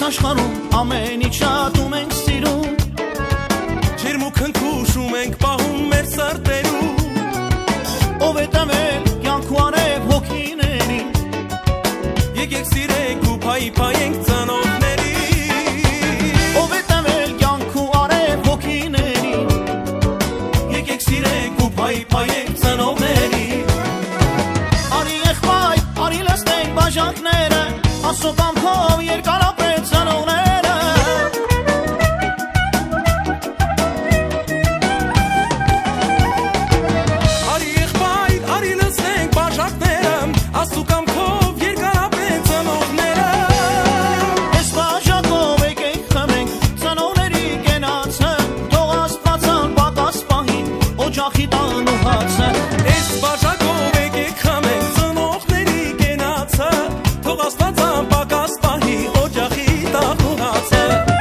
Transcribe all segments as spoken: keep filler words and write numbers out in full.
աշխարհում ամեն ինչ շատում ենք սիրում, ջերմուկ հնքուշում ենք պահում մեր սրտերում, ով է տվել կյանք ու արև հոգիների, եկեք սիրենք ու փայփայենք ծնողների, ով է տվել կյանք ու արև հոգիների, եկեք սիրենք ու փայփայենք ծնողների, արի եղբայր, արի լսենք բաժակները, Աստծո կամքով երկարապետ ծնողները, արի եղբայր, արի լսենք բաժակները, Աստծո կամքով երկարապետ ծնողները, Այս բաժակով եկեք խմենք ծնողների կենացը, թող Աստվածան պակաս պահի օջախի տան ու հացը, այս բաժակով եկեք խմենք ծնողների կենացը, թող Աստվածան պակաս պահի օջախի տան ու հացը,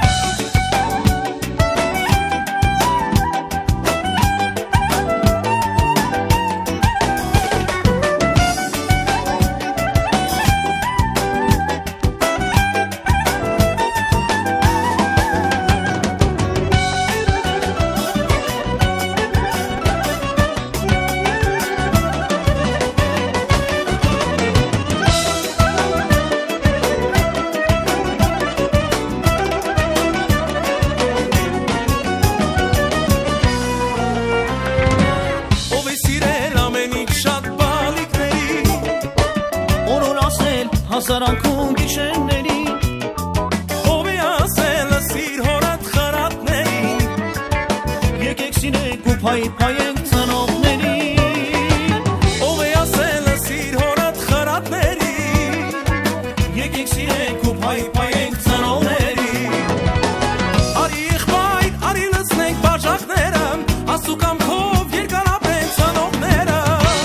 ով է սիրել ամեն ինչ շատ բալիկների, օրոր ասել հազարանկուն գիշերների, ով է ասել սիր հորդ խրատներին, եկեք սիրենք ու փայփայենք ծնողների, ով է ասել սիր հորդ խրատներին, եկեք սիրենք ու փայփայենք ծնողների, արի եղբայր, արի լսենք բաժակները, Աստծո կամքով երկարապետ ծնողները,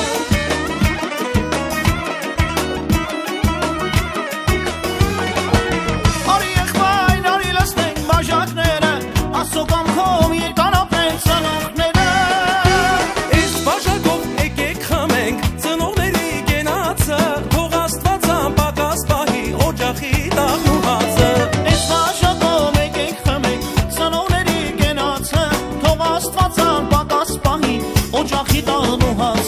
արի եղբայր, արի լսենք բաժակները, Աստծո կամքով երկարապետ ծնողները, այս բաժակով եկեք խմենք ծնողների կենացը, թող Աստվածան պակաս պահի օջախի տան ու հացը, Այս բաժակով եկեք խմենք ծնողների կենացը, թող Աստվածան պակաս պահի օջախի տան ու հացը,